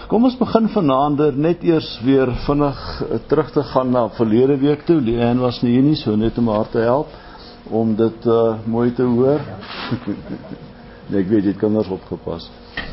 Kom ons begin vanaand net eers weer vinnig terug te gaan na verlede week toe. Leanne was nie hier nie, so net om haar te help om dit mooi te hoor. Nee, ek weet jy het kinders opgepas.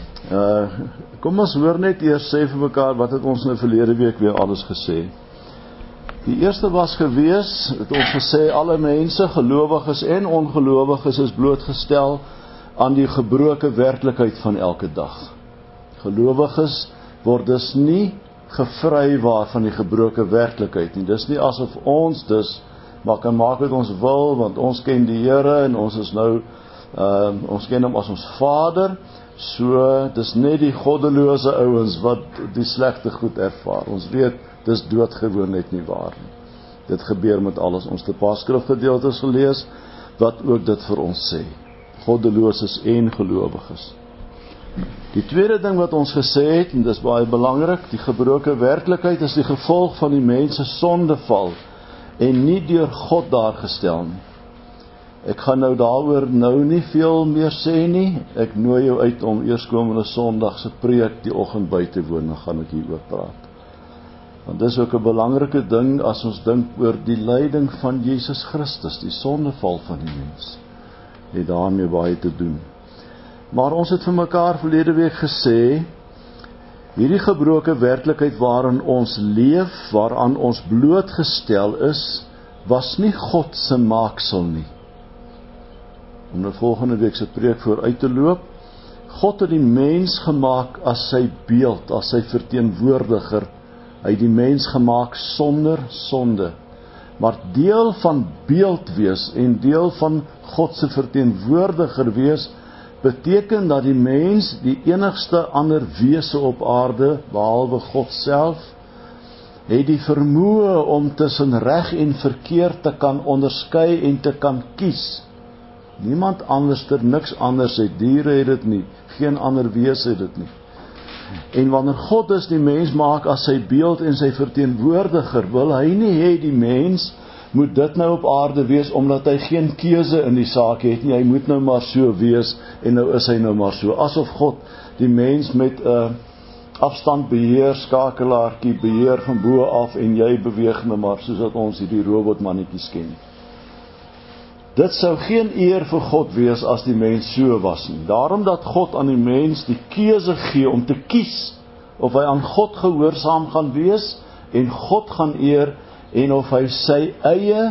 Kom ons hoor net eers sê vir mekaar wat het ons nou verlede week weer alles gesê. Die eerste was gewees, het ons gesê alle mense, gelowiges en ongelowiges, is blootgestel aan die gebroke werklikheid van elke dag. Gelowiges word dus nie gevry van die gebroke werklikheid nie. Dis nie asof ons dus maar kan maak wat ons wil, want ons ken die Here en ons is nou ons ken hom as ons Vader. So dis net die goddelose ouens wat die slegte goed ervaar. Ons weet dis doodgewoon net nie waar nie. Dit gebeur met alles. Ons te pas skrifgedeeltes gelees wat ook dit vir ons sê. Goddeloses en gelowiges. Die tweede ding wat ons gesê het, en dis baie belangrik, die gebroke werklikheid is die gevolg van die mens se sondeval en nie deur God daar gestel nie. Ek gaan nou daaroor nie veel meer sê nie. Ek nooi jou uit om eerskomende Sondag se preek die oggend by te woon, dan gaan ek hieroor praat. Want dis ook 'n belangrike ding as ons dink oor die lyding van Jesus Christus, die sondeval van die mens. Het daarmee baie te doen. Maar ons het vir mekaar verlede week gesê, hierdie gebroke werklikheid waarin ons leef, waaraan ons blootgestel is, was nie God se maaksel nie. Om die volgende week se preek vooruit te loop, God het die mens gemaak as sy beeld, as sy verteenwoordiger. Hy het die mens gemaak sonder sonde. Maar deel van beeld wees en deel van God se verteenwoordiger wees, beteken dat die mens die enigste ander wese op aarde, behalwe God self, het die vermoë om tussen reg en verkeerd te kan onderskei en te kan kies. Niemand anders, niks anders het, diere het dit nie, geen ander wese het dit nie. En wanneer God dus die mens maak as sy beeld en sy verteenwoordiger, wil hy nie hê die mens moet dit nou op aarde wees, omdat hy geen keuse in die saak het nie, hy moet nou maar so wees, en nou is hy nou maar so, asof God die mens met 'n afstandbeheer, skakelaartjie beheer van bo af, en jy beweeg nou maar, soos dat ons hierdie robotmannetjies ken. Dit sou geen eer vir God wees as die mens so was nie. Daarom dat God aan die mens die keuse gee om te kies of hy aan God gehoorsaam gaan wees en God gaan eer, en of hy sy eie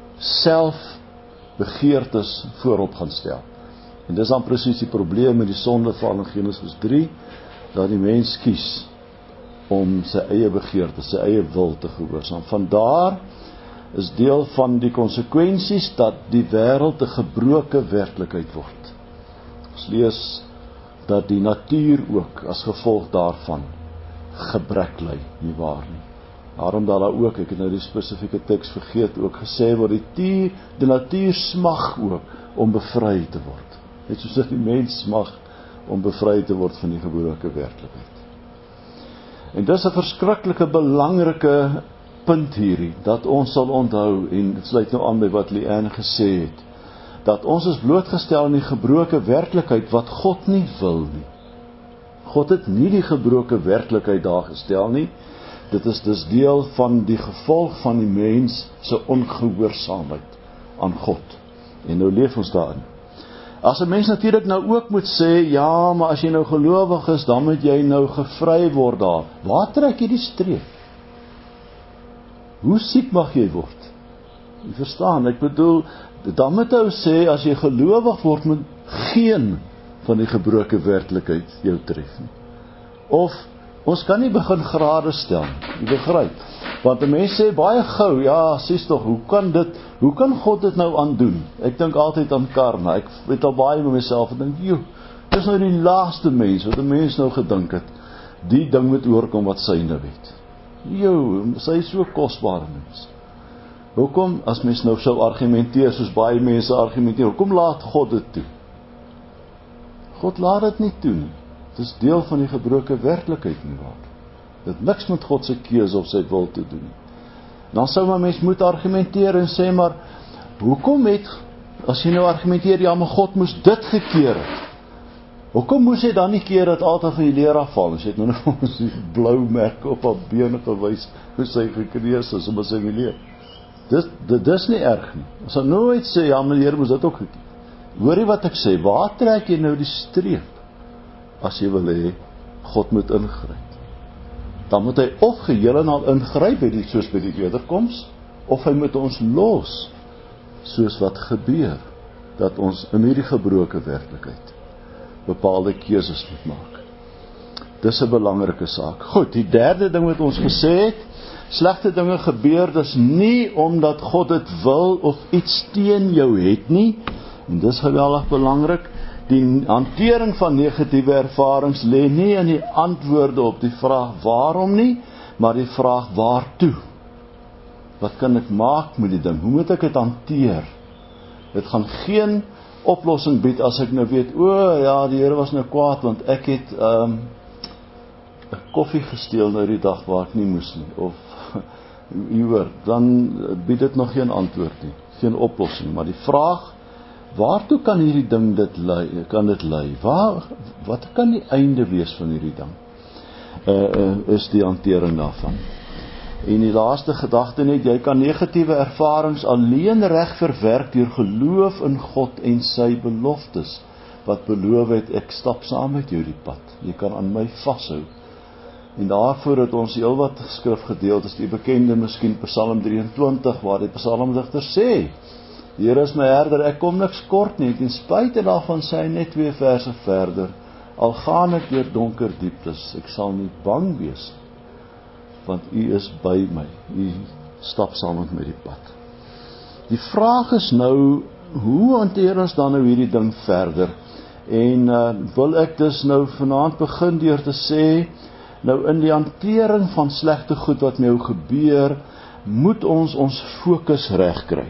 selfbegeertes voorop gaan stel. En dis dan presies die probleem met die sondeval in Genesis 3, dat die mens kies om sy eie begeertes, sy eie wil te gehoorsaam. Vandaar is deel van die konsekwensies dat die wêreld 'n gebroke werklikheid word. Ons lees dat die natuur ook as gevolg daarvan gebrek ly, nie waar nie. Daarom dat daar ook, ek het nou die spesifieke teks vergeet, ook gesê word, die natuur smag ook om bevry te word. Net soos dat die mens smag om bevry te word van die gebroke werklikheid. En dis 'n verskriklike belangrike punt hierdie, dat ons sal onthou, en dit sluit nou aan by wat Leanne gesê het, dat ons is blootgestel aan die gebroke werklikheid wat God nie wil nie. God het nie die gebroke werklikheid daar gestel nie. Dit is dus deel van die gevolg van die mens se ongehoorsaamheid aan God. En nou leef ons daarin. As 'n mens natuurlik nou ook moet sê, ja, maar as jy nou gelowig is, dan moet jy nou gevry word daar. Waar trek jy die streep? Hoe siek mag jy word? Jy verstaan, ek bedoel, dan moet ou sê, as jy gelowig word, moet geen van die gebroke werklikheid jou tref nie. Of, ons kan nie begin grade stel, jy begryp. Want die mens sê baie gou, ja, sies tog, hoe kan God dit nou aandoen? Ek dink altyd aan karma, ek weet al baie met myself, en dink, dis nou die laaste mens, wat die mens nou gedink het, die ding moet oorkom wat sy nou het. Sy is so kosbare mens. Hoekom, as mens nou sou argumenteer, soos baie mense argumenteer, hoekom laat God dit toe? God laat dit nie toe nie. Dit is deel van die gebroke werklikheid nie waar. Dit niks met God se keuse of sy wil te doen nie. Dan sou maar mens moet argumenteer en sê, maar hoekom as jy nou argumenteer, ja, maar God moes dit gekeer het. Hoekom moes hy dan nie keer dat altyd van die leer afval? Hy het nou nog ons die blou merke op haar bene gewys, hoe sy gekneus is, om sy leer. Dis nie erg nie. Ons sal nooit sê, ja meneer, moes dit ook gekies. Hoor jy wat ek sê, waar trek jy nou die streep, as jy wil hê, God moet ingryp? Dan moet hy of geheel en al ingryp, soos by die wederkoms, of hy moet ons los, soos wat gebeur, dat ons in hierdie gebroke werklikheid bepaalde keuses moet maak. Dis 'n belangrike saak. Goed, die derde ding wat ons gesê het, slegte dinge gebeur, dis nie omdat God dit wil of iets teen jou het nie, en dis geweldig belangrik. Die hantering van negatiewe ervarings lê nie in die antwoorde op die vraag waarom nie, maar die vraag waartoe. Wat kan ek maak met die ding? Hoe moet ek dit hanteer? Dit gaan geen oplossing bied as ek nou weet, ja, die Here was nou kwaad, want ek het 'n koffie gesteel nou die dag waar ek nie moes nie, of jy hoor, dan bied dit nog geen antwoord nie, geen oplossing, maar die vraag, waartoe kan hierdie ding dit lei? Wat kan die einde wees van hierdie ding? Is die hantering daarvan. En die laaste gedagte net, jy kan negatiewe ervarings alleen reg verwerk deur geloof in God en sy beloftes, wat beloof het, ek stap saam met jou die pad, jy kan aan my vashou. En daarvoor het ons heel wat skrifgedeeltes, die bekende miskien Psalm 23, waar die psalmdigter sê, die Here is my herder, ek kom niks kort nie, ten spyte daarvan sê hy net 2 verse verder, al gaan ek deur donker dieptes, ek sal nie bang wees, want u is by my, u stap saam met my die pad. Die vraag is nou, hoe hanteer ons dan nou hierdie ding verder? En wil ek dus nou vanaand begin deur te sê, nou in die hantering van slegte goed wat met jou gebeur, moet ons fokus regkry.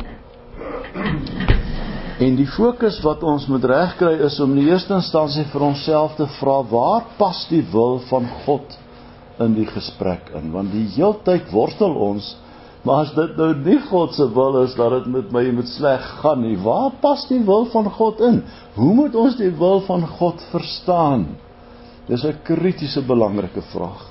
En die fokus wat ons moet regkry is om in die eerste instansie vir onsself te vra, waar pas die wil van God in die gesprek in? Want die heeltyd worstel ons, maar as dit nou nie God se wil is, dat dit met my met sleg gaan nie, waar pas die wil van God in? Hoe moet ons die wil van God verstaan? Dis 'n kritiese belangrike vraag.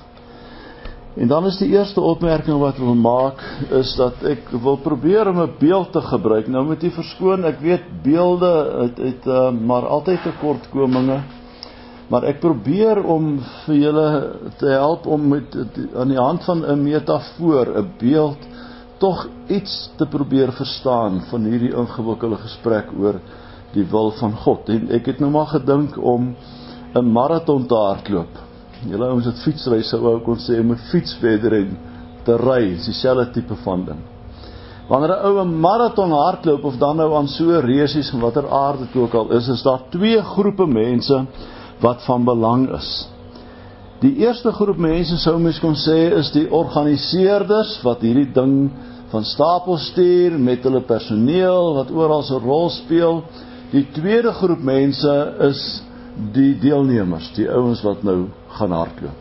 En dan is die eerste opmerking wat ek wil maak, is dat ek wil probeer om 'n beeld te gebruik. Nou moet jy verskoon, ek weet beelde het maar altyd tekortkominge, maar ek probeer om vir julle te help om aan die hand van 'n metafoor, 'n beeld, tog iets te probeer verstaan van hierdie ingewikkelde gesprek oor die wil van God. En ek het nou maar gedink om 'n marathon te hardloop. Julle ouens het fietsry, sou ek kon sê, om 'n fiets verder en te ry, is dieselfde tipe van ding. Wanneer 'n ou 'n marathon hardloop, of dan nou aan so resies van watter aard dit ook al is daar 2 groepe mense wat van belang is. Die eerste groep mense, sou mens kon sê, is die organiseerders, wat hierdie ding van stapel stuur, met hulle personeel, wat oral 'n rol speel. Die tweede groep mense is die deelnemers, die ouens wat nou gaan hardloop.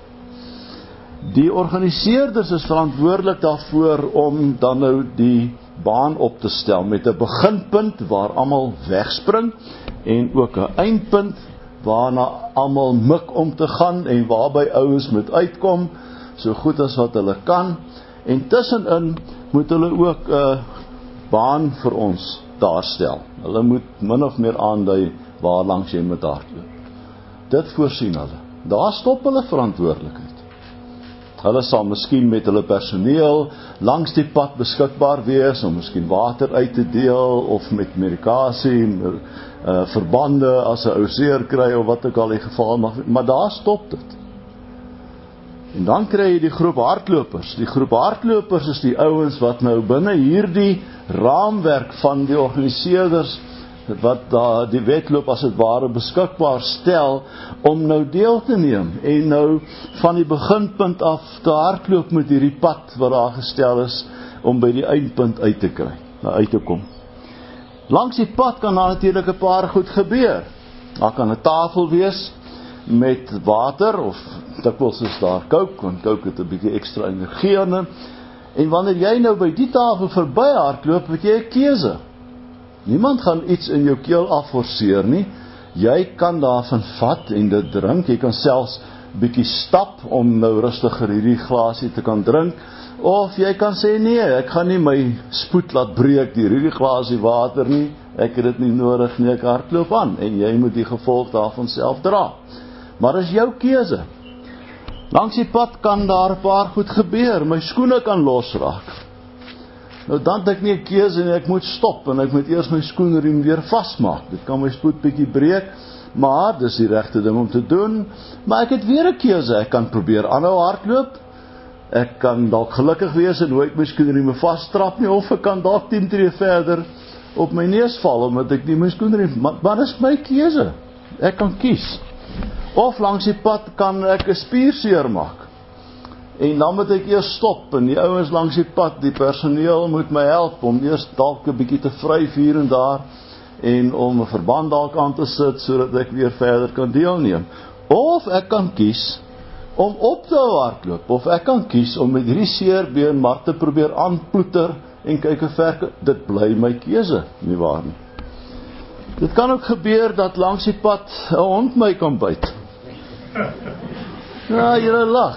Die organiseerders is verantwoordelik daarvoor om dan nou die baan op te stel, met 'n beginpunt waar almal wegspring, en ook 'n eindpunt waarna almal mik om te gaan, en waarby ouens moet uitkom, so goed as wat hulle kan, en tussenin moet hulle ook 'n baan vir ons daarstel. Hulle moet min of meer aandui waar langs jy moet hardloop. Dit voorsien hulle. Daar stop hulle verantwoordelikheid. Hulle sal miskien met hulle personeel langs die pad beskikbaar wees, om miskien water uit te deel, of met medikasie, verbande as 'n ou seer kry, of wat ook al die geval mag, maar daar stop dit. En dan kry jy die groep hardlopers. Die groep hardlopers is die ouens wat nou binne hierdie raamwerk van die organiseerders, wat daar die wedloop as het ware beskikbaar stel, om nou deel te neem, en nou van die beginpunt af te hardloop met hierdie pad wat daar gestel is, om by die eindpunt uit te kom. Langs die pad kan daar natuurlik 'n paar goed gebeur. Daar kan 'n tafel wees met water, of dikwels is daar Coke, want Coke het 'n bietjie ekstra energie in. En wanneer jy nou by die tafel verby hardloop, het jy 'n keuse. Niemand gaan iets in jou keel afforceer nie, Jy kan daarvan vat en dit drink. Jy kan selfs bietjie stap om nou rustiger hierdie glasie te kan drink. Of jy kan sê nee, ek gaan nie my spoed laat breek deur hierdie glasie water nie. Ek het dit nie nodig nie, ek hardloop aan. En jy moet die gevolg daarvan self dra. Maar is jou keuse. Langs die pad kan daar 'n paar goed gebeur. My skoene kan losraak. Nou dan het ek nie 'n keuse nie, ek moet stop en ek moet eers my skoenriem weer vasmaak. Dit kan my spoed bietjie breek, maar dis die regte ding om te doen. Maar ek het weer 'n keuse. Ek kan probeer aanhou hardloop. Ek kan dalk gelukkig wees en nooit my skoenriem vasstrap nie, of ek kan dalk 10 tree verder op my neus val omdat ek nie my skoenriem, maar dis my keuse. Ek kan kies. Of langs die pad kan ek 'n spierseer maak. En dan moet ek eers stop en die ouens langs die pad, die personeel moet my help om eers dalk 'n bietjie te vryf hier en daar en om 'n verband dalk aan te sit sodat ek weer verder kan deelneem. Of ek kan kies om op te hardloop, of ek kan kies om met hierdie seerbeen maar te probeer aanploeter en kyk hoe ver. Dit bly my keuse, nie waar nie. Dit kan ook gebeur dat langs die pad 'n hond my kan byt. Ja, julle lag.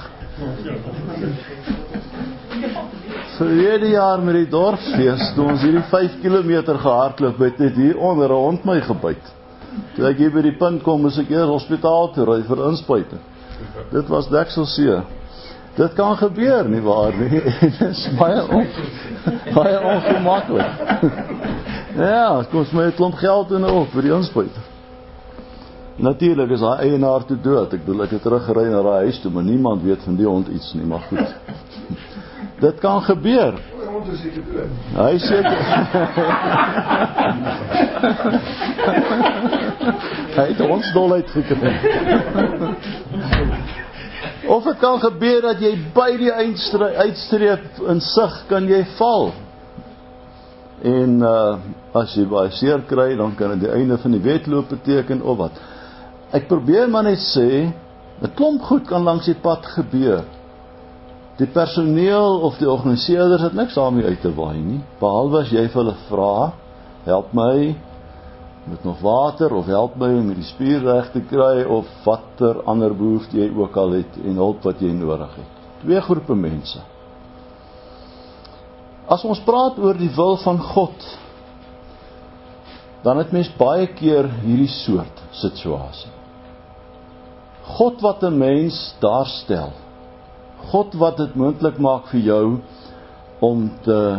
Verlede jaar met die dorpsfees, toe ons hierdie 5 kilometer gehardloop het, het hier onder 'n hond my gebyt. Toe ek hier by die punt kom, moes ek eers hospitaal toe ry vir inspuiting. Dit was dekselseer. Dit kan gebeur, nie waar nie? Dit is baie ongemaklik. Ja, het kost my 'n klomp geld in ook vir die inspuiting. Natuurlik is daai eienaar toe dood. Ek bedoel, ek het teruggery na daai huis toe, maar niemand weet van die hond iets nie, maar goed. Dit kan gebeur. Die hond is seker dood. Hy is seker. Hy het ons dolheid gekry. Of het kan gebeur dat jy by die uitstreep in sig kan jy val. En as jy baie seer kry, dan kan dit die einde van die wedloop beteken of wat. Ek probeer maar net sê, 'n klomp goed kan langs die pad gebeur. Die personeel of die organiseerders het niks daarmee uit te waai nie, behalwe as jy vir hulle vra, help my met nog water, of help my om die spier reg te kry, of watter ander behoefte jy ook al het, en hulp wat jy nodig het. 2 groepe mense. As ons praat oor die wil van God, dan het mens baie keer hierdie soort situasie. God wat 'n mens daar stel. God wat dit moontlik maak vir jou om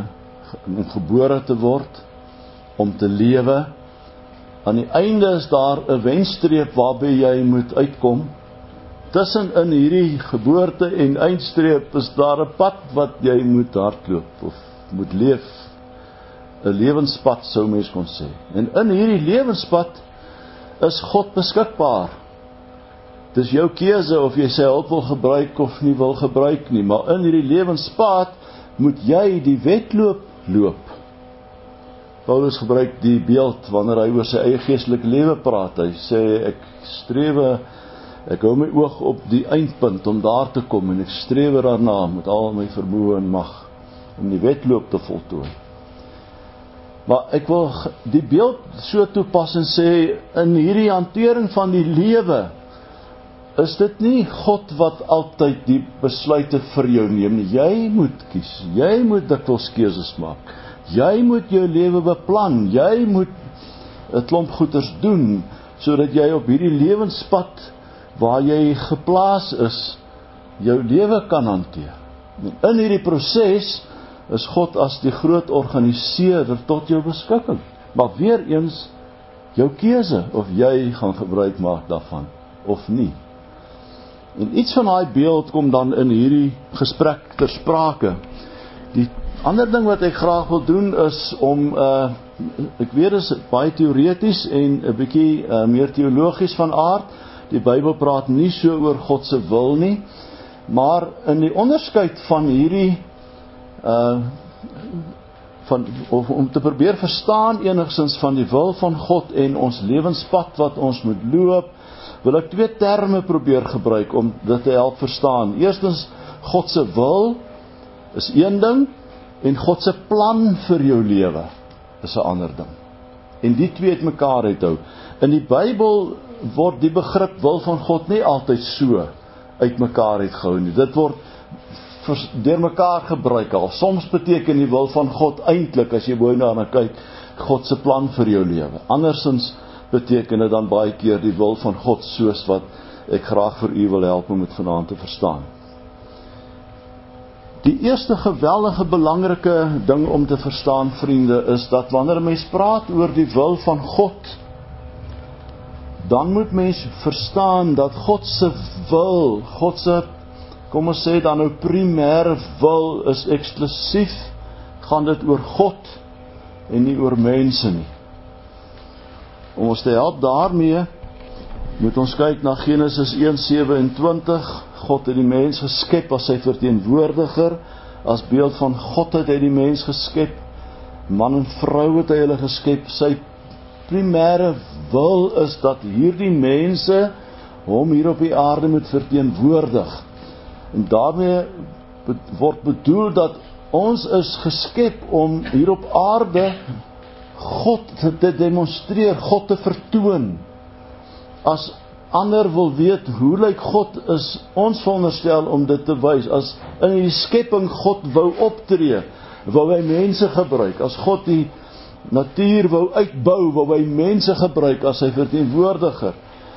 gebore te word, om te lewe. Aan die einde is daar 'n wenstreep waarby jy moet uitkom. Tussenin hierdie geboorte en eindstreep is daar 'n pad wat jy moet hardloop of moet leef. 'n Lewenspad sou mens kon sê. En in hierdie lewenspad is God beskikbaar. Dis jou keuse of jy sy hulp wil gebruik of nie wil gebruik nie, maar in hierdie lewenspad moet jy die wedloop loop. Paulus gebruik die beeld wanneer hy oor sy eie geestelike lewe praat. Hy sê ek hou my oog op die eindpunt om daar te kom en ek streef daarna met al my vermoë en mag om die wedloop te voltooi. Maar ek wil die beeld so toepas en sê, in hierdie hantering van die lewe, is dit nie God wat altyd die besluite vir jou neem nie. Jy moet kies, jy moet dikwels keuses maak. Jy moet jou lewe beplan, jy moet 'n klomp goeders doen, sodat jy op hierdie lewenspad, waar jy geplaas is, jou lewe kan hanteer. En in hierdie proses, is God as die groot organiseerder tot jou beskikking. Maar weer eens, jou keuse, of jy gaan gebruik maak daarvan, of nie. En iets van daai beeld kom dan in hierdie gesprek ter sprake. Die ander ding wat ek graag wil doen is om, ek weet is baie teoreties en 'n bietjie meer teologies van aard. Die Bybel praat nie so oor God se wil nie, maar in die onderskeid van hierdie om te probeer verstaan enigstens van die wil van God en ons lewenspad wat ons moet loop, wil ek 2 terme probeer gebruik om dit te help verstaan. Eerstens, God se wil is een ding en God se plan vir jou lewe is 'n ander ding. en die twee het mekaar uithou. In die Bybel word die begrip wil van God nie altyd so uit mekaar uitgehou nie. Dit word deur mekaar gebruik al. Soms beteken die wil van God eintlik, as jy mooi daarna kyk, God se plan vir jou lewe. Andersins beteken dit dan baie keer die wil van God, soos wat ek graag vir u wil help om dit vanaand te verstaan. Die eerste geweldige belangrike ding om te verstaan, vriende, is dat wanneer mens praat oor die wil van God, dan moet mens verstaan dat God se wil, God se, kom ons sê dan nou primêre wil, is eksklusief, gaan dit oor God en nie oor mense nie. Om ons te help daarmee, moet ons kyk na Genesis 1:27. God het die mens geskep as sy verteenwoordiger, as beeld van God het hy die mens geskep, man en vrou het hy hulle geskep. Sy primêre wil is dat hierdie mense hom hier op die aarde moet verteenwoordig. En daarmee word bedoel dat ons is geskep om hier op aarde God te demonstreer, God te vertoon. As ander wil weet hoe lyk God, is ons veronderstel om dit te wys. As in die skepping God wou optree, wou hy mense gebruik. As God die natuur wou uitbou, wou hy mense gebruik as sy verteenwoordiger.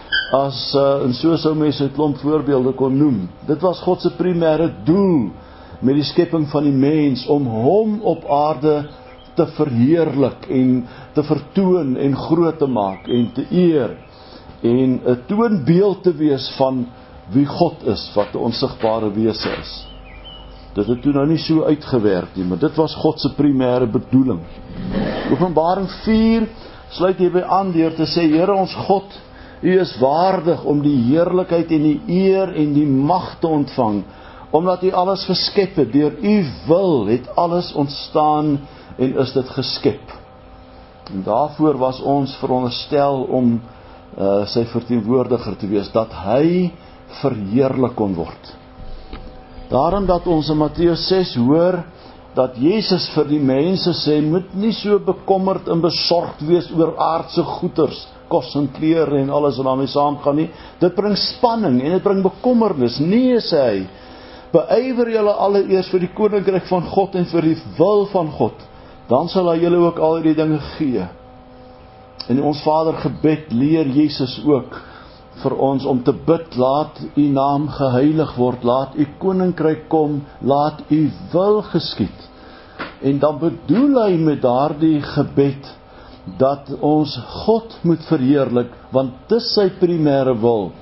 En so sou mense 'n klomp voorbeelde kon noem. Dit was God se primêre doel met die skepping van die mens, om hom op aarde te verheerlik en te vertoon en groot te maak en te eer, en 'n toonbeeld te wees van wie God is, wat 'n onsigbare wese is. Dit het toe nou nie so uitgewerk nie, maar dit was God se primêre bedoeling. Openbaring 4 sluit hierby aan deur te sê, Here ons God, U is waardig om die heerlikheid en die eer en die mag te ontvang, omdat U alles geskep het. Deur U wil het alles ontstaan en is dit geskep. En daarvoor was ons veronderstel om sy verteenwoordiger te wees, dat hy verheerlik kon word. Daarom dat ons in Matteus 6 hoor, dat Jesus vir die mense sê, moet nie so bekommerd en besorgd wees oor aardse goeders, kos en klere en alles wat daarmee saamgaan nie. Dit bring spanning en dit bring bekommernis. Nee, sê hy, beywer julle allereers vir die koninkryk van God en vir die wil van God, dan sal hy julle ook al die dinge gee. En ons Vader gebed leer Jesus ook vir ons om te bid, laat U naam geheilig word, laat U koninkryk kom, laat U wil geskied. En dan bedoel hy met daardie gebed dat ons God moet verheerlik, want dis sy primêre wil.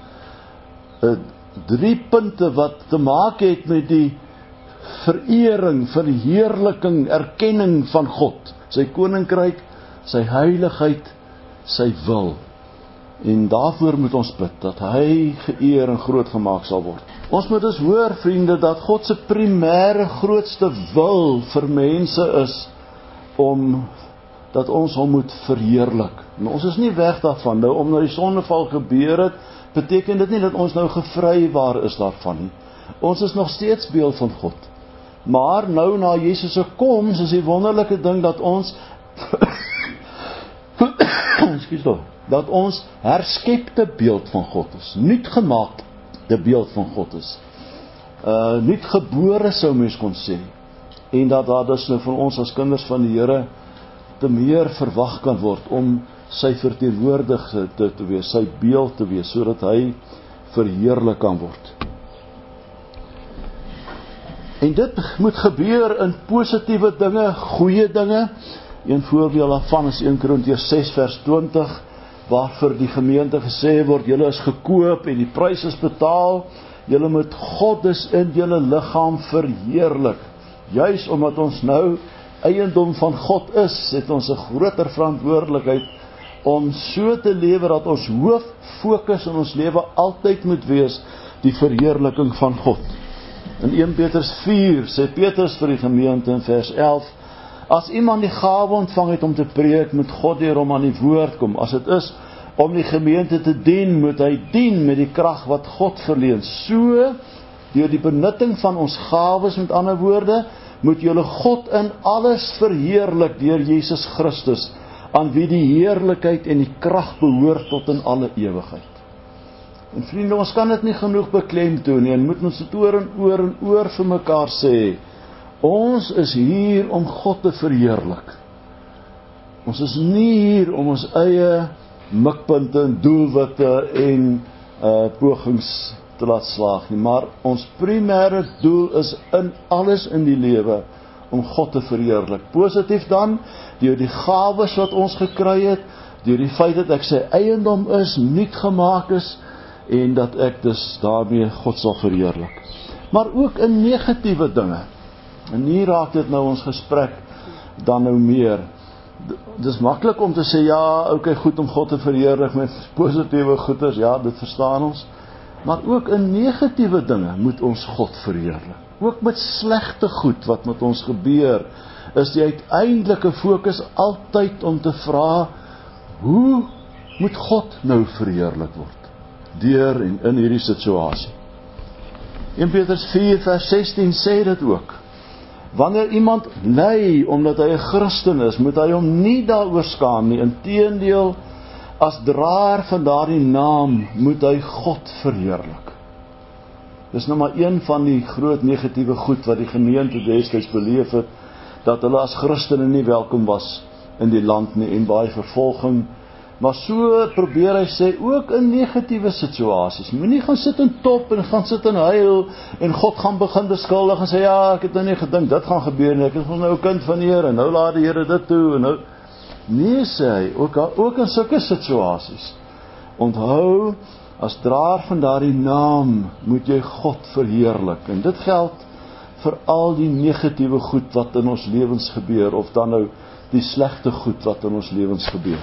3 punte wat te maak het met die verering, verheerliking, erkenning van God, sy koninkryk, sy heiligheid, sy wil. En daarvoor moet ons bid, dat hy geëer en groot gemaak sal word. Ons moet dus hoor, vriende, dat God se primêre grootste wil vir mense is, dat ons hom moet verheerlik. Maar ons is nie weg daarvan, nou omdat die sondeval gebeur het, beteken dit nie dat ons nou gevrywaar is daarvan nie. Ons is nog steeds beeld van God. Maar nou na Jesus se koms is die wonderlike ding dat ons dat ons herskepte beeld van God is, nuut gemaakte beeld van God is, nuut gebore sou mens kon sê, en dat daar dus nou van ons as kinders van die Here te meer verwag kan word om sy verteenwoordiger te wees, sy beeld te wees, sodat hy verheerlik kan word. En dit moet gebeur in positiewe dinge, goeie dinge. Een voorbeeld daarvan is 1 Korintiërs 6 vers 20, waar vir die gemeente gesê word, julle is gekoop en die prys is betaal, julle moet God dus in julle liggaam verheerlik. Juis omdat ons nou eiendom van God is, het ons 'n groter verantwoordelikheid om so te lewe dat ons hooffokus in ons lewe altyd moet wees die verheerliking van God. In 1 Petrus 4 sê Petrus vir die gemeente in vers 11, as iemand die gawe ontvang het om te preek, moet God deur hom aan die woord kom. As dit is om die gemeente te dien, moet hy dien met die krag wat God verleen. So, deur die benutting van ons gawes, met ander woorde, moet julle God in alles verheerlik deur Jesus Christus, aan wie die heerlikheid en die krag behoort tot in alle ewigheid. En vriende, ons kan dit nie genoeg beklemtoon nie, en moet ons dit oor en oor vir mekaar sê. Ons is hier om God te verheerlik. Ons is nie hier om ons eie mikpunte en doelwitte en pogings te laat slaag nie, maar ons primêre doel is in alles in die lewe om God te verheerlik. Positief dan, deur die gawes wat ons gekry het, deur die feit dat ek sy eiendom is, nuut gemaak is, en dat ek dus daarmee God sal verheerlik. Maar ook in negatiewe dinge. En hier raak dit nou ons gesprek dan nou meer. Dis maklik om te sê, ja, okay, goed om God te verheerlik met positiewe goeders, ja, dit verstaan ons. Maar ook in negatiewe dinge moet ons God verheerlik. Ook met slegte goed wat met ons gebeur, is die uiteindelike fokus altyd om te vra, hoe moet God nou verheerlik word? Deur en in hierdie situasie. 1 Petrus 4 vers 16 sê dit ook. Wanneer iemand ly omdat hy 'n Christen is, moet hy hom nie daaroor skaam nie. Inteendeel, as draer van daardie naam, moet hy God verheerlik. Dis nou maar een van die groot negatiewe goed wat die gemeente destyds beleef het, dat hulle as Christene nie welkom was in die land nie en baie vervolging. Maar so probeer hy sê, ook in negatiewe situasies, moenie gaan sit en top en gaan sit en huil en God gaan begin beskuldig en sê, ja, ek het nou nie gedink, dit gaan gebeur nie, ek is nou 'n kind van die Here, en nou laat die Here dit toe, en nou, nee, sê hy, ook in sulke situasies, onthou, as draer van daardie naam, moet jy God verheerlik, en dit geld vir al die negatiewe goed wat in ons lewens gebeur, of dan nou die slegte goed wat in ons lewens gebeur.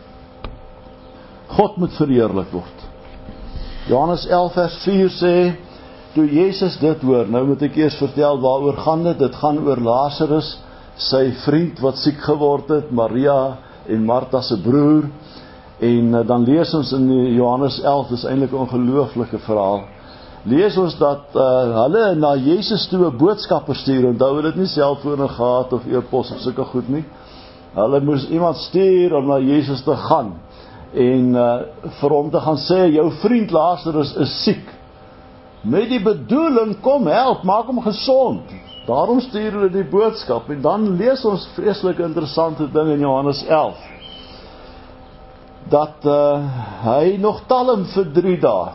God moet verheerlik word. Johannes 11 vers 4 sê, toe Jezus dit hoor, nou moet ek eers vertel waaroor gaan dit, dit gaan oor Lazarus, sy vriend wat siek geword het, Maria en Martha se broer, en dan lees ons in Johannes 11, dis eintlik 'n ongelooflike verhaal, lees ons dat hulle na Jezus toe 'n boodskapper stuur, onthou hulle het nie selfone gehad of e-pos of sulke goed nie, hulle moes iemand stuur om na Jezus te gaan, en vir hom te gaan sê, jou vriend Lazarus is siek, met die bedoeling, kom help, maak hom gesond. Daarom stuur hulle die boodskap, en dan lees ons vreeslike interessante ding in Johannes 11, dat hy nog talm vir 3 dae.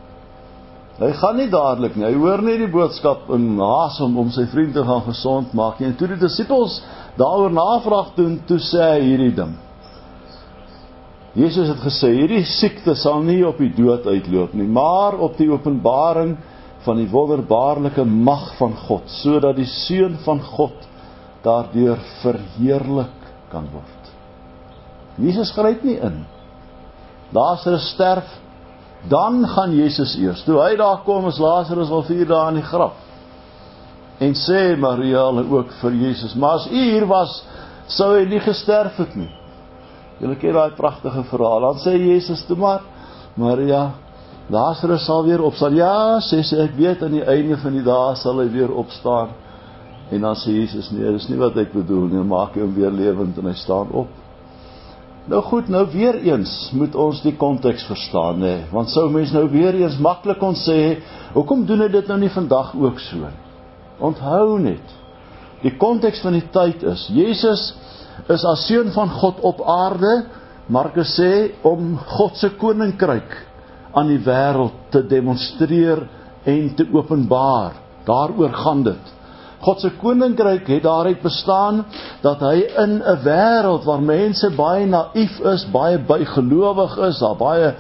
Hy gaan nie dadelik nie, hy hoor nie die boodskap en haas om sy vriend te gaan gesond maak nie, en toe die disippels daaroor navraag doen, toe sê hy hierdie ding. Jezus het gesê, hierdie siekte sal nie op die dood uitloop nie, maar op die openbaring van die wonderbaarlike mag van God, sodat die Seun van God daardeur verheerlik kan word. Jesus gryp nie in. Lazarus sterf, dan gaan Jesus eers. Toe hy daar kom, is Lazarus al 4 dae in die graf. En sê Maria ook vir Jesus, maar as u hier was, sou hy nie gesterf het nie. Julle ken daai pragtige verhaal. Dan sê Jesus toe maar, Maria, Lazarus sal weer opstaan. Ja, sê sy, ek weet aan die einde van die dae sal hy weer opstaan. En dan sê Jesus, nee, dis nie wat ek bedoel nie, maak hy hom weer lewend en hy staan op. Nou goed, nou weer eens moet ons die konteks verstaan, nee, want sou mens nou weer eens maklik kon sê, hoekom doen hy dit nou nie vandag ook so? Onthou net, die konteks van die tyd is, Jesus is as Seun van God op aarde, Markus sê, om God se koninkryk aan die wêreld te demonstreer en te openbaar. Daaroor gaan dit. God se koninkryk het daaruit bestaan, dat hy in 'n wêreld waar mense baie naïef is, baie bygelowig is, daar baie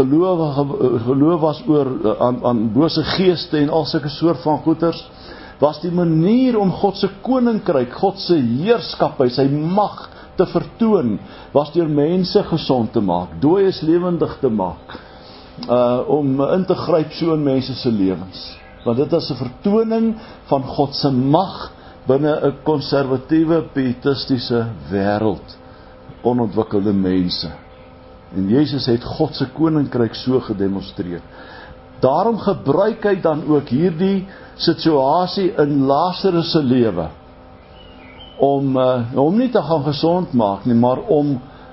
geloof was oor aan bose geeste en al sulke soort van goeters, was die manier om God se koninkryk, God se heerskappy, sy mag te vertoon, was deur mense gesond te maak, dooies lewendig te maak, om in te gryp so in mense se lewens. Want dit is 'n vertoning van God se mag binne 'n konservatiewe, pietistiese wêreld, onontwikkelde mense. En Jesus het God se koninkryk so gedemonstreer. Daarom gebruik hy dan ook hierdie situasie in Lazarus se lewe om hom nie te gaan gesond maak nie, maar om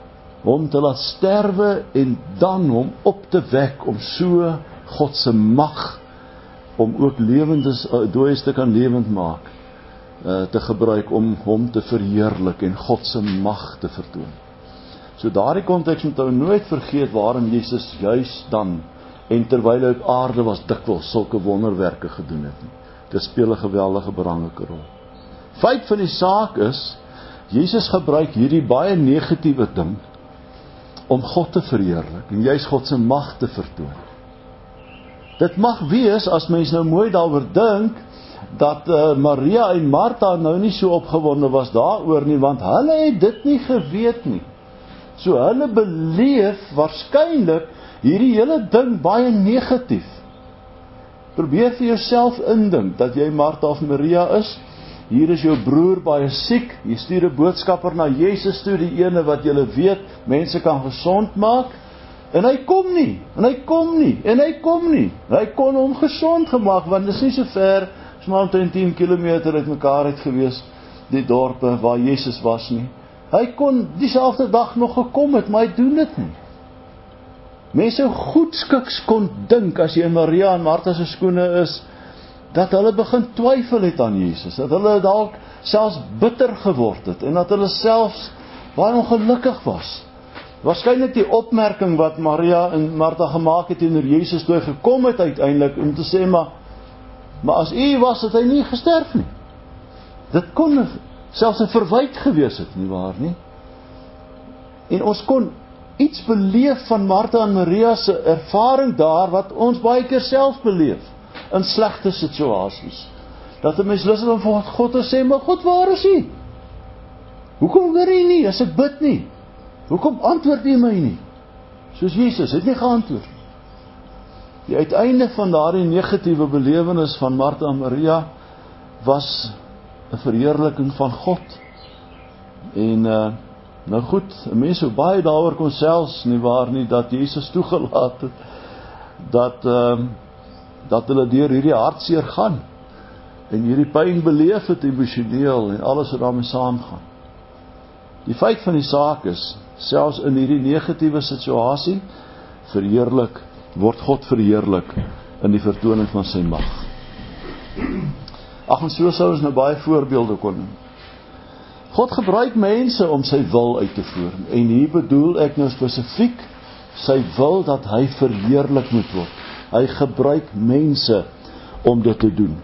hom te laat sterwe en dan hom op te wek om so God se mag om ook lewendes, dooies te kan lewend maak, te gebruik om hom te verheerlik en God se mag te vertoon. So daardie konteks moet ou nooit vergeet waarom Jesus juis dan en terwyl hy op aarde was dikwels sulke wonderwerke gedoen het nie. Dit speel 'n geweldige belangrike rol. Feit van die saak is, Jesus gebruik hierdie baie negatiewe ding om God te verheerlik en juis God se mag te vertoon. Dit mag wees, as mens nou mooi daaroor dink, dat Maria en Martha nou nie so opgewonde was daaroor nie, want hulle het dit nie geweet nie. So hulle beleef waarskynlik hierdie hele ding baie negatief. Probeer vir jouself indink dat jy Martha of Maria is. Hier is jou broer baie siek. Jy stuur 'n boodskapper na Jesus toe, die ene wat jy weet mense kan gesond maak. En hy kom nie. Hy kon hom gesond gemaak, want dit is nie so ver, is maar omtrent 10 kilometer uit mekaar uit gewees, die dorpe waar Jesus was nie. Hy kon dieselfde dag nog gekom het, maar hy doen dit nie. Mense goedskiks kon dink, as jy in Maria en Martha se skoene is, dat hulle begin twyfel het aan Jesus, dat hulle dalk selfs bitter geword het, en dat hulle selfs baie ongelukkig was. Waarskynlik die opmerking wat Maria en Martha gemaak het teenoor Jesus toe hy gekom het uiteindelik, om te sê, maar as u was, het hy nie gesterf nie. Dit kon selfs 'n verwyt gewees het, nie waar nie? En ons kon iets beleef van Martha en Maria se ervaring daar, wat ons baie keer self beleef, in slegte situasies. Dat 'n mens lus het om vir God te sê, maar God, waar is u? Hoekom hoor u nie, as ek bid nie? Hoekom antwoord u my nie? Soos Jesus, het nie geantwoord. Die uiteinde van daardie negatiewe belewenis van Martha en Maria was 'n verheerliking van God. En nou goed, mense so baie daaroor kon selfs nie waar nie, dat Jesus toegelaat het dat hulle deur hierdie hartseer gaan en hierdie pyn beleef het emosioneel en alles wat daarmee saamgaan. Die feit van die saak is, selfs in hierdie negatiewe situasie word God verheerlik in die vertoning van sy mag. Ag, en so sou ons nou baie voorbeelde kon noem. God gebruik mense om sy wil uit te voer, en hier bedoel ek nou spesifiek sy wil dat hy verheerlik moet word. Hy gebruik mense om dit te doen.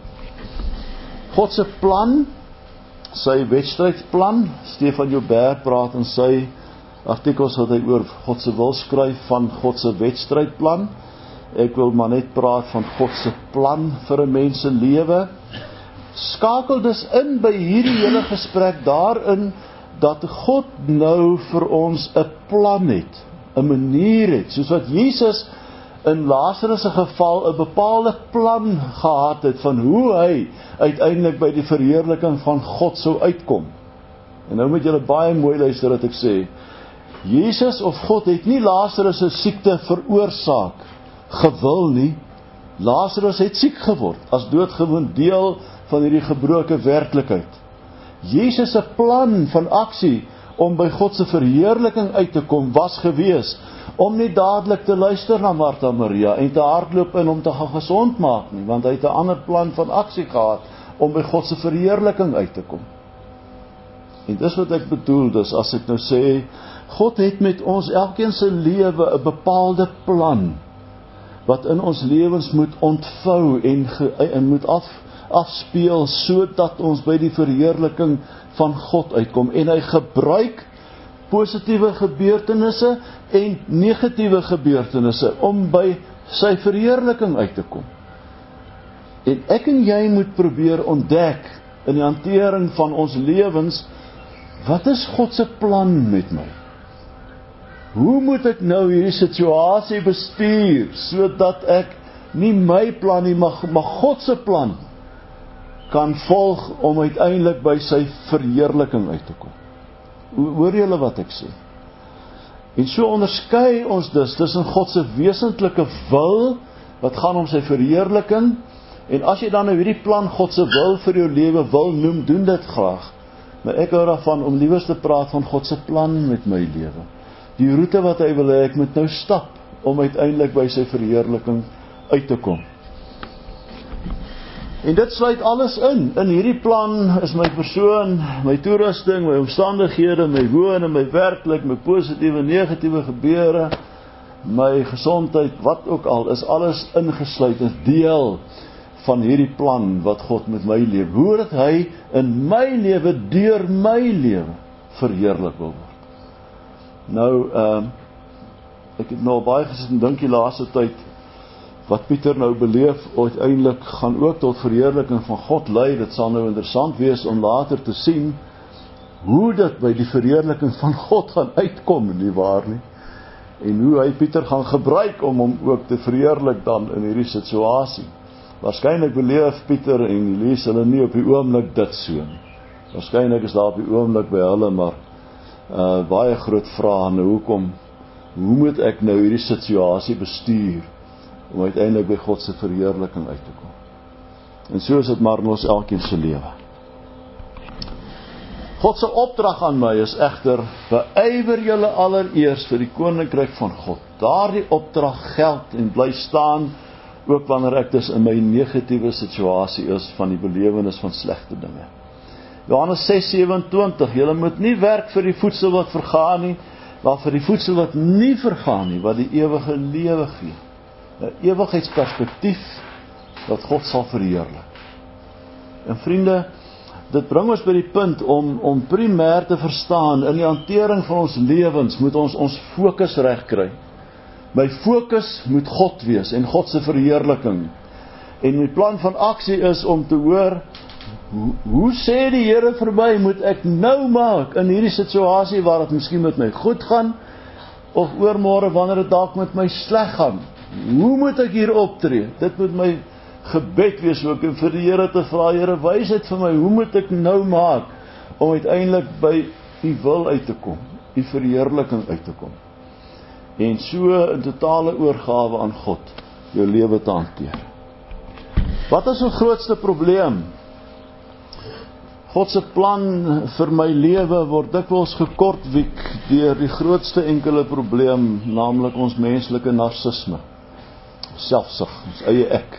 God se plan, sy wedstrydplan, Stefan Joubert praat in sy artikels wat hy oor God se wil skryf van God se wedstrydplan. Ek wil maar net praat van God se plan vir 'n mens se lewe. Skakel dus in by hierdie hele gesprek daarin dat God nou vir ons 'n plan het, 'n manier het, soos wat Jesus in Lazarus se geval 'n bepaalde plan gehad het van hoe hy uiteindelik by die verheerliking van God sou uitkom. En nou moet julle baie mooi luister wat ek sê. Jesus of God het nie Lazarus se siekte veroorsaak gewil nie. Lazarus het siek geword as doodgewoon deel van hierdie gebroke werklikheid. Jesus se plan van aksie om by God se verheerliking uit te kom was gewees om nie dadelik te luister na Martha en Maria en te hardloop in om te gaan gesond maak nie, want hy het 'n ander plan van aksie gehad om by God se verheerliking uit te kom. En dis wat ek bedoel, dus as ek nou sê, God het met ons elkeen se lewe 'n bepaalde plan wat in ons lewens moet ontvou en moet afspeel sodat ons by die verheerliking van God uitkom. En hy gebruik positiewe gebeurtenisse en negatiewe gebeurtenisse om by sy verheerliking uit te kom. En ek en jy moet probeer ontdek in die hantering van ons lewens, wat is God se plan met my? Hoe moet ek nou hierdie situasie bestuur, sodat ek nie my plan nie, maar God se plan kan volg om uiteindelik by sy verheerliking uit te kom. Hoor julle wat ek sê? En so onderskei ons dus tussen God se wesentlike wil, wat gaan om sy verheerliking, en as jy dan nou hierdie plan God se wil vir jou lewe wil noem, doen dit graag. Maar ek hou daarvan om liewers te praat van God se plan met my lewe. die roete wat hy wil hê ek moet nou stap, om uiteindelik by sy verheerliking uit te kom. En dit sluit alles in hierdie plan is my persoon, my toerusting, my omstandighede, my woon en my werklik, my positiewe, negatiewe gebeure, my gesondheid, wat ook al, is alles ingesluit, is deel van hierdie plan wat God met my lewe. Hoe dat hy in my lewe, deur my lewe, verheerlik wil word. Nou, ek het nou baie gesit en dink die laaste tyd, wat Pieter nou beleef, uiteindelik gaan ook tot verheerliking van God lei. Dit sal nou interessant wees om later te sien, hoe dit by die verheerliking van God gaan uitkom, nie waar nie? En hoe hy Pieter gaan gebruik om hom ook te verheerlik dan in hierdie situasie. Waarskynlik beleef Pieter en Elise hulle nie op die oomblik dit so nie. Waarskynlik is daar op die oomblik by hulle maar baie groot vrae, nou hoe moet ek nou hierdie situasie bestuur, om uiteindelik by God se verheerliking uit te kom. En so is dit maar in ons elkeen se lewe. God se opdrag aan my is egter, beywer julle allereers vir die koninkryk van God. Daardie opdrag geld en bly staan, ook wanneer ek dus in my negatiewe situasie is van die belewenis van slegte dinge. Johannes 6:27, julle moet nie werk vir die voedsel wat vergaan nie, maar vir die voedsel wat nie vergaan nie, wat die ewige lewe gee. 'n ewigheidsperspektief dat God sal verheerlik. En vriende, dit bring ons by die punt om primêr te verstaan, in die hantering van ons lewens moet ons fokus reg kry. My fokus moet God wees en God se verheerliking. En my plan van aksie is om te hoor, hoe sê die Here vir my, moet ek nou maak in hierdie situasie waar dit miskien met my goed gaan, of oormôre wanneer dit dalk met my sleg gaan. Hoe moet ek hier optree? Dit moet my gebed wees ook, en vir die Here te vra, Here, wys dit vir my, hoe moet ek nou maak, om uiteindelik by U wil uit te kom, U verheerliking uit te kom. En so in totale oorgawe aan God, jou lewe te hanteer. Wat is ons grootste probleem? God se plan vir my lewe word dikwels gekortwiek deur die grootste enkele probleem, naamlik ons menslike narcisme, selfsug, ons eie ek.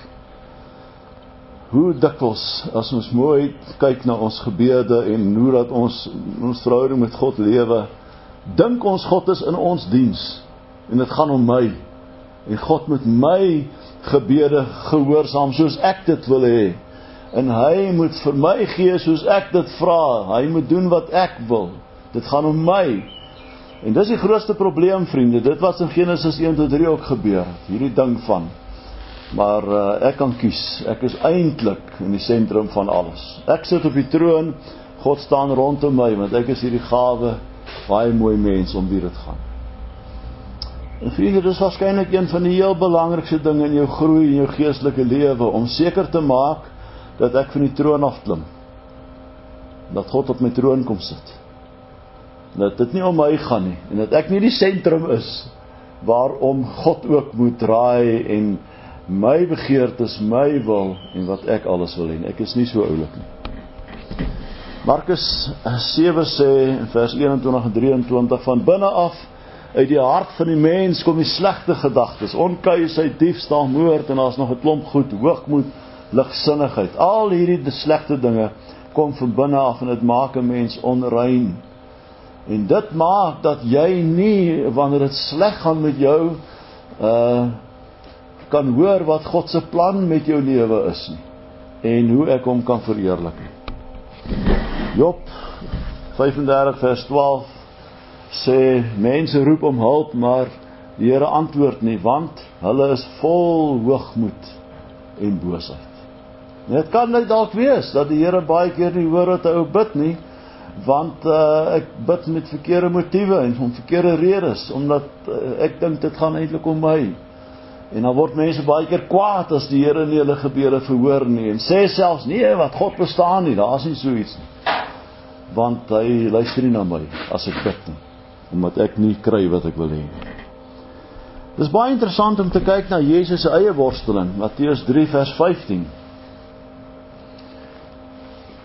Hoe dikwels, as ons mooi kyk na ons gebede en hoe dat ons verhouding met God lewe, dink ons God is in ons diens, en dit gaan om my, en God moet my gebede gehoorsaam soos ek dit wil hê, en hy moet vir my gee soos ek dit vra, hy moet doen wat ek wil, dit gaan om my. En dis die grootste probleem, vriende, dit wat in Genesis 1-3 ook gebeur, hierdie ding van, maar ek kan kies, ek is eintlik in die sentrum van alles. Ek sit op die troon, God staan rondom my, want ek is hierdie gawe, baie mooi mens om wie dit gaan. En vriende, dis waarskynlik een van die heel belangrikste dinge in jou groei, in jou geestelike lewe, om seker te maak, dat ek van die troon afklim, dat God op my troon kom sit, dat dit nie om my gaan nie, en dat ek nie die sentrum is, waarom God ook moet draai, en my begeertes, my wil, en wat ek alles wil hê. Ek is nie so oulik nie. Markus 7 sê, in vers 21 en 23, van binne af, uit die hart van die mens kom die slegte gedagtes, onkuisheid, diefstal, moord, en daar's nog 'n klomp goed, hoogmoed, ligsinnigheid. Al hierdie slegte dinge kom van binne af, en dit maak 'n mens onrein. En dit maak dat jy nie, wanneer dit sleg gaan met jou, kan hoor wat God se plan met jou lewe is nie, en hoe ek hom kan verheerlik. Job 35 vers 12 sê, mense roep om hulp, maar die Here antwoord nie, want hulle is vol hoogmoed en boosheid. En dit kan net dalk wees, dat die Here baie keer nie hoor wat 'n ou bid nie, want ek bid met verkeerde motiewe, en om verkeerde redes, omdat ek dink dit gaan eintlik om my. En dan word mense baie keer kwaad, as die Here nie hulle gebede verhoor nie, en sê selfs, nee, wat God bestaan nie, daar is nie so iets nie, want hy luister nie na my, as ek bid nie, omdat ek nie kry wat ek wil hê. Dit is baie interessant om te kyk na Jesus se eie worsteling, Matteus 3 vers 15.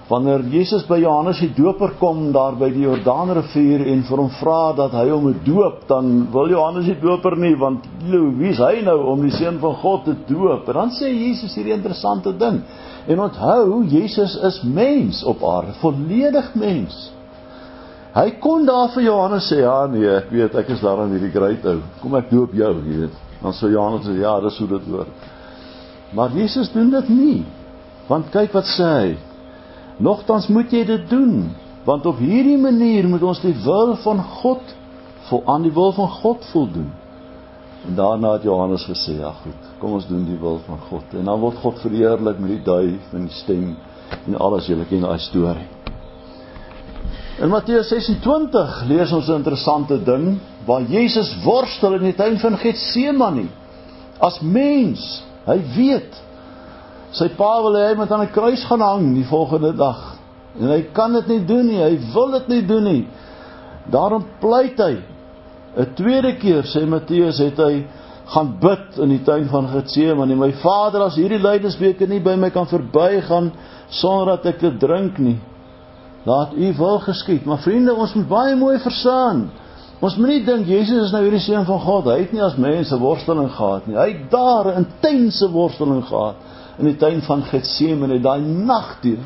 Wanneer Jesus by Johannes die Doper kom daar by die Jordaanrivier en vir hom vra dat hy hom moet doop, dan wil Johannes die Doper nie, want wie is hy nou om die Seun van God te doop? En dan sê Jesus hierdie interessante ding. En onthou, Jesus is mens op aarde, volledig mens. Hy kon daar vir Johannes sê, ja nee, ek weet, ek is daar aan hierdie great ou, kom ek doop jou, jy weet. Dan sê Johannes sê, ja, dis hoe dit hoor. Maar Jesus doen dit nie, want kyk wat sê hy, nogtans moet jy dit doen, want op hierdie manier moet ons die wil van God, aan die wil van God voldoen. En daarna het Johannes gesê, ja goed, kom ons doen die wil van God. En dan word God verheerlik met die duif en die stem en alles, julle ken daai storie. In Matteus 26 lees ons 'n interessante ding, waar Jesus worstel in die tuin van Getsemane, as mens. Hy weet, sy pa wil hy met aan 'n kruis gaan hang die volgende dag. En hy kan dit nie doen nie, hy wil dit nie doen nie. Daarom pleit hy. 'n tweede keer, sê Matteus, het hy gaan bid in die tuin van Getsemane. My Vader, as hierdie lydensbeker nie by my kan verbygaan, sonder dat ek dit drink nie, laat u wil geskied. Maar vriende, ons moet baie mooi verstaan. Ons moet nie dink, Jezus is nou hierdie Seun van God. Hy het nie as mens 'n worsteling gehad nie. Hy het daar 'n intense worsteling gehad, in die tuin van Getsemane, daai nagdeur,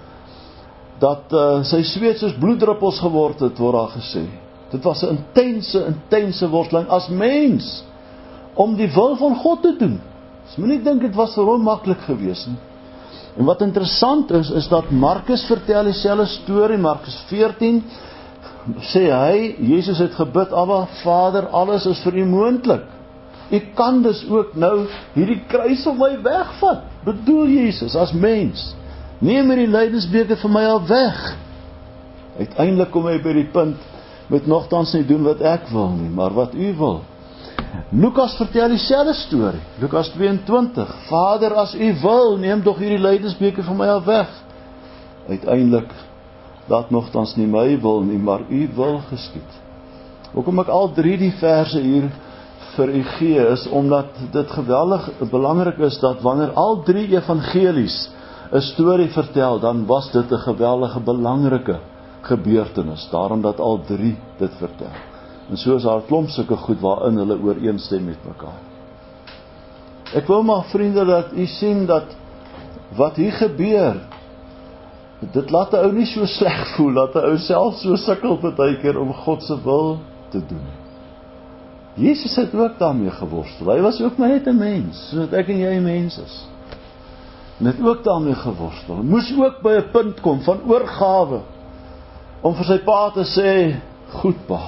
dat sy sweet soos bloeddruppels geword het, word daar gesê. Dit was 'n intense worsteling as mens, om die wil van God te doen. Ons moet nie dink, dit was vir hom maklik gewees nie. En wat interessant is dat Markus vertel dieselfde storie, Markus 14, sê hy, Jesus het gebid, Abba, Vader, alles is vir u moontlik. U kan dus ook nou hierdie kruis op my wegvat, bedoel Jesus, as mens. Neem hierdie lydensbeker vir my al weg. Uiteindelik kom hy by die punt, moet nogtans nie doen wat ek wil nie, maar wat u wil. Lukas vertel dieselfde storie, Lukas 22, Vader, as u wil, neem tog hierdie lydensbeker van my al weg. Uiteindelik, laat nogtans nie my wil nie, maar u wil geskied. Hoekom ek al 3 die verse hier vir u gee, is omdat dit geweldig belangrik is, dat wanneer al 3 evangelies 'n storie vertel, dan was dit 'n geweldige belangrike gebeurtenis, daarom dat al 3 dit vertel. En so is daar 'n klomp sulke goed waarin hulle ooreenstem met mekaar. Ek wil maar, vriende, dat u sien dat wat hier gebeur, dit laat 'n ou nie so sleg voel, dat 'n ou self so sukkel partykeer om God se wil te doen. Jesus het ook daarmee geworstel. Hy was ook maar net 'n mens, soos ek en jy 'n mens is. En het ook daarmee geworstel. Hy moes ook by 'n punt kom van oorgawe, om vir sy pa te sê, goed pa.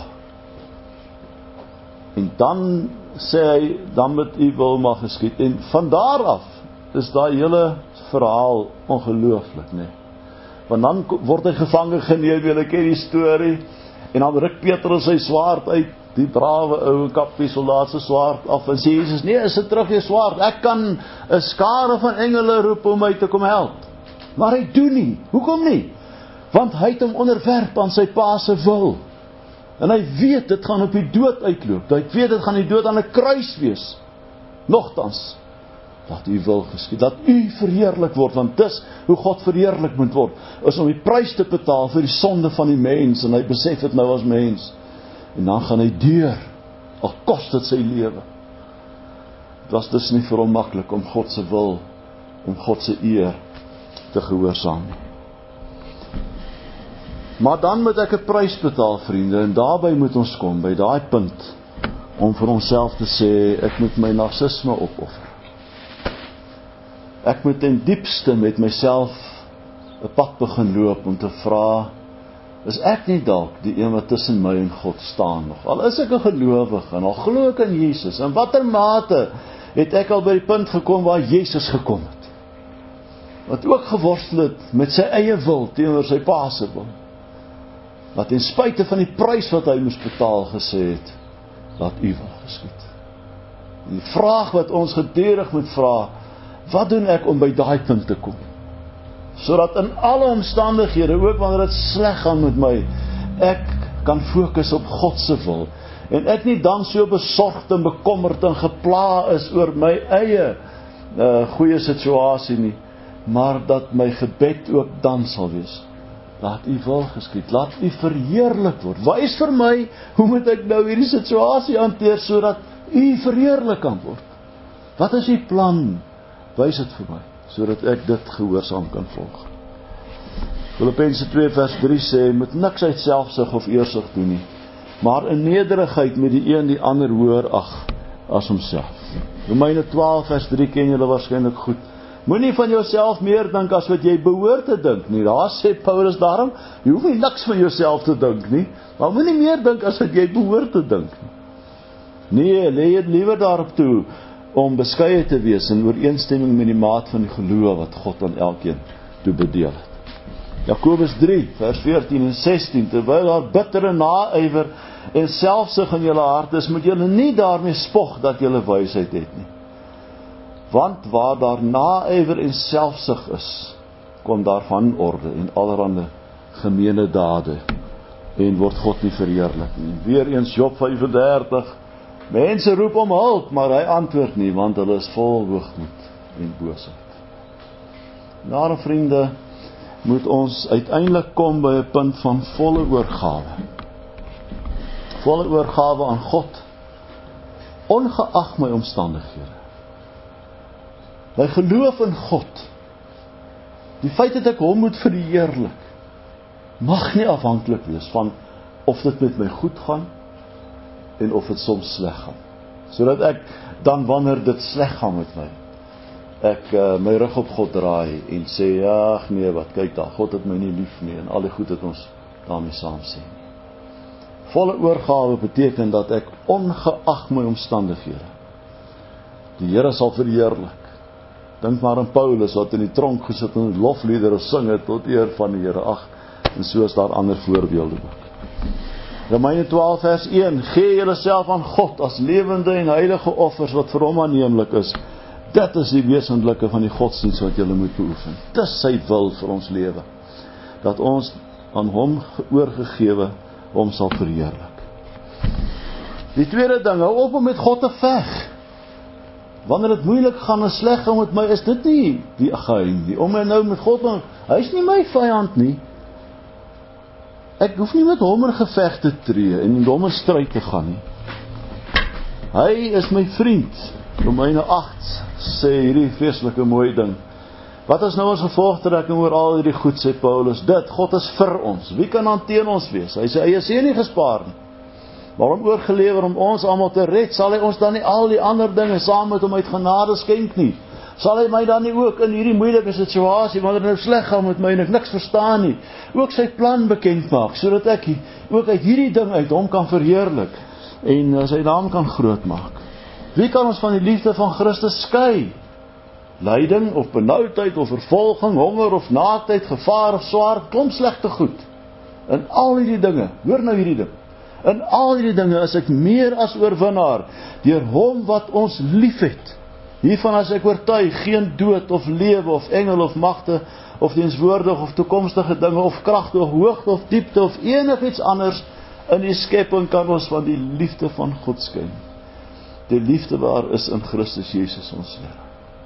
En dan sê hy, dan met u wil maar geskied. En van daar af is daai hele verhaal ongelooflik, nee. Want dan word hy gevange geneem, julle ken die storie, en dan ruk Petrus sy swaard uit, die brawe ou kappie soldaat se swaard af, en sê Jesus, nee, sit terug jou swaard, ek kan 'n skare van engele roep om my te kom help. Maar hy doen nie, hoekom nie? Want hy het hom onderwerp aan sy pa se wil. En hy weet, dit gaan op die dood uitloop. Hy weet, dit gaan die dood aan 'n kruis wees. Nogtans, laat u wil geskied, dat u verheerlik word, want dis hoe God verheerlik moet word, is om die prys te betaal vir die sonde van die mens, en hy besef dit nou as mens. En dan gaan hy deur, al kos dit sy lewe. Dit was dus nie vir hom maklik om God se wil, om God se eer te gehoorsaam. Maar dan moet ek 'n prys betaal, vriende, en daarby moet ons kom, by daai punt, om vir onsself te sê, ek moet my narcisme opoffer. Ek moet ten diepste met myself 'n pad begin loop om te vra, is ek nie dalk die een wat tussen my en God staan nog? Al is ek 'n gelowige, en al glo ek in Jesus, in watter mate het ek al by die punt gekom waar Jesus gekom het? Wat ook geworstel het met sy eie wil teenoor sy pa se wil. Wat ten spyte van die prys wat hy moes betaal gesê het, laat u wil geskied. Die vraag wat ons gedurig moet vra, wat doen ek om by daai punt te kom? Sodat in alle omstandighede, ook wanneer dit sleg gaan met my, ek kan fokus op God se wil. En ek nie dan so besorgd en bekommerd en gepla is oor my eie goeie situasie nie. maar dat my gebed ook dan sal wees. Laat U wil geskied, laat U verheerlik word. Wys vir my, hoe moet ek nou hierdie situasie hanteer, sodat U verheerlik kan word? Wat is U plan? Wys dit vir my, sodat ek dit gehoorsaam kan volg. Filippense 2 vers 3 sê, moet niks uit selfsug of eersug doen nie, maar in nederigheid met die een die ander hoër ag as homself. Romeine 12 vers 3 ken julle waarskynlik goed. Moenie van jouself meer dink as wat jy behoort te dink nie. Daar sê Paulus daarom, jy hoef nie niks van jouself te dink nie, maar moenie meer dink as wat jy behoort te dink nie. Nee, lê dit liewer daarop toe om beskeie te wees in ooreenstemming met die maat van die geloof wat God aan elkeen toebedeel het. Jakobus 3 vers 14 en 16, terwyl daar bittere naaiwer en selfsug in julle hart is, moet julle nie daarmee spog dat julle wysheid het nie. Want waar daar naaiwer en selfsug is, kom daar wanorde en allerhande gemeene dade en word God nie verheerlik nie. Weereens Job 35, mense roep om hulp, maar hy antwoord nie, want hulle is vol hoogmoed en boosheid. Daarom vriende, moet ons uiteindelik kom by 'n punt van volle oorgawe. Volle oorgawe aan God, ongeag my omstandighede. My geloof in God, die feit dat ek hom moet verheerlik, mag nie afhanklik wees van of dit met my goed gaan en of dit soms sleg gaan. Sodat ek dan wanneer dit sleg gaan met my, ek my rug op God draai en sê, ag nee, wat kyk daar, God het my nie lief nie en al die goed het ons daarmee saam sê nie. Volle oorgawe beteken dat ek ongeag my omstandighede die Here sal verheerlik. Dink maar aan Paulus wat in die tronk gesit en lofliedere sing het tot eer van die Here. Ag, en so is daar ander voorbeelde ook. Romeine 12 vers 1, gee julleself aan God as lewende en heilige offers wat vir hom aanneemlik is. Dit is die wesentlike van die godsdienst wat julle moet beoefen. Dis sy wil vir ons lewe, dat ons aan hom oorgegewe hom sal verheerlik. Die tweede ding, hou op om met God te veg. Wanneer dit moeilik gaan en sleg gaan met my, is dit nie die geheim nie. Om my nou met God, hy is nie my vyand nie. Ek hoef nie met hom in geveg te tree en met hom in stryd te gaan nie. Hy is my vriend. Romeine 8 sê hierdie vreeslike mooi ding. Wat is nou ons gevolgtrekking oor al hierdie goed, sê Paulus? Dit, God is vir ons. Wie kan dan teen ons wees? Hy sê, hy is hier nie gespaar nie. Maar om oorgelewer om ons almal te red, sal hy ons dan nie al die ander dinge saam met hom uit genade skenk nie? Sal hy my dan nie ook in hierdie moeilike situasie, wanneer dit nou sleg gaan met my en ek niks verstaan nie, ook sy plan bekend maak, sodat ek ook uit hierdie ding uit hom kan verheerlik en sy naam kan groot maak? Wie kan ons van die liefde van Christus skei? Lyding of benoudheid of vervolging, honger of naaktheid, gevaar of swaard, klomp slegte goed. In al hierdie dinge, hoor nou hierdie ding, in al hierdie dinge is ek meer as oorwinnaar deur hom wat ons liefhet. Hiervan as ek oortuig, geen dood of lewe of engel of magte of dienswoordig of toekomstige dinge of kragte of hoogte of diepte of enigiets anders in die skepping kan ons van die liefde van God skei. Die liefde waar is in Christus Jesus ons Here.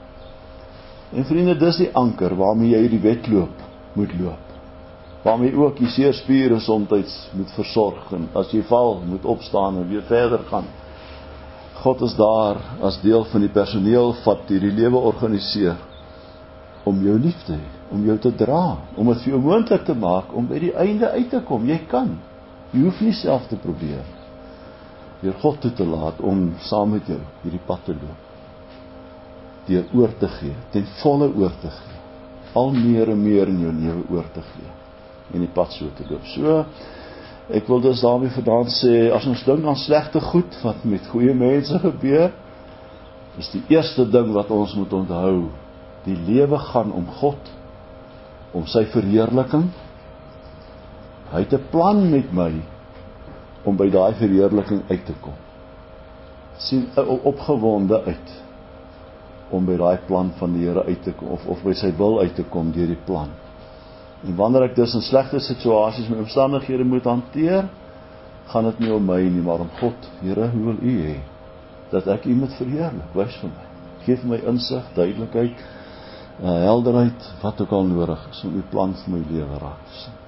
En vriende, dis die anker waarmee jy die wedloop moet loop. Waarmee ook die seerspiere soms moet versorg en as jy val, moet opstaan en weer verder gaan. God is daar as deel van die personeel wat hierdie lewe organiseer om jou lief te hê, om jou te dra, om dit vir jou moontlik te maak om by die einde uit te kom. Jy kan. Jy hoef nie self te probeer. Deur God toe te laat om saam met jou hierdie pad te loop. Deur oor te gee, ten volle oor te gee. Al meer en meer in jou lewe oor te gee. En die pad so te loop. So, ek wil dus daarmee vandaan sê, as ons dink aan slegte goed wat met goeie mense gebeur, is die eerste ding wat ons moet onthou, die lewe gaan om God, om sy verheerliking. Hy het 'n plan met my om by daai verheerliking uit te kom. Sien opgewonde uit om by daai plan van die Here uit te kom, of by sy wil uit te kom deur die plan. En wanneer ek dus in slegte situasies met omstandighede moet hanteer, gaan dit nie om my nie, maar om God. Here, hoe wil U hê dat ek U moet verheerlik? Wys vir my. Geef my insig, duidelikheid, helderheid, wat ook al nodig is om die plan vir my lewe raak te sien.